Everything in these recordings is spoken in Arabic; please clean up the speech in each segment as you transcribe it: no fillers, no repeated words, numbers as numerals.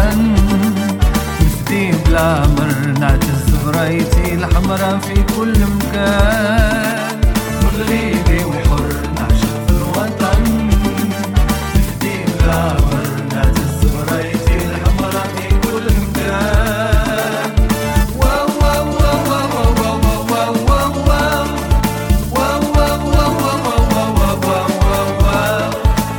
الوطن، نفدي بالعمر نعتز برايتي الحمرا في كل مكان، مغربي وحر نعشق في الوطن، نفدي بالعمر نعتز برايتي الحمرا في كل مكان. واو واو واو واو واو واو واو واو واو واو واو واو واو.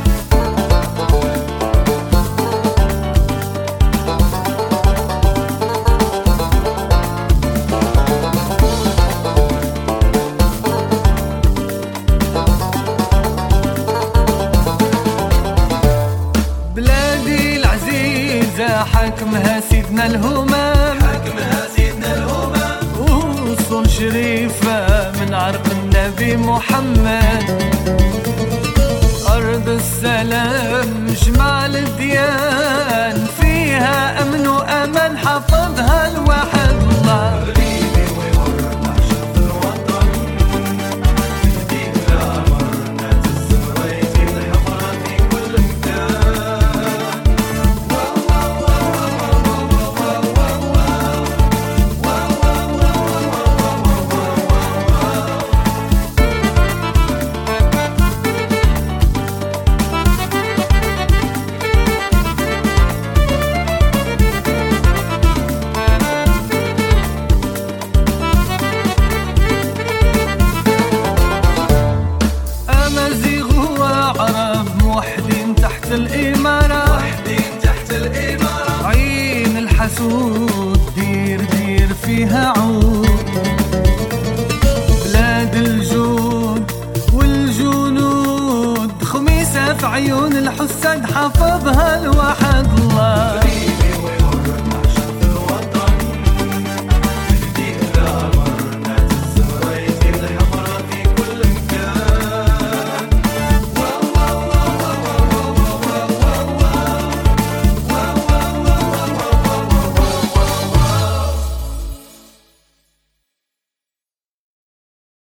بلادي العزيزة حاكمها سيدنا الهمام، وصول شريفة من عرق النبي محمد، أرض السلام جمع الديان، فيها أمن وأمان حفظها الواحد الله. الإمارة عين الحسود دير فيها عود، بلاد الجود والجنود، خميسة في عيون الحساد حفظها الواحد الله.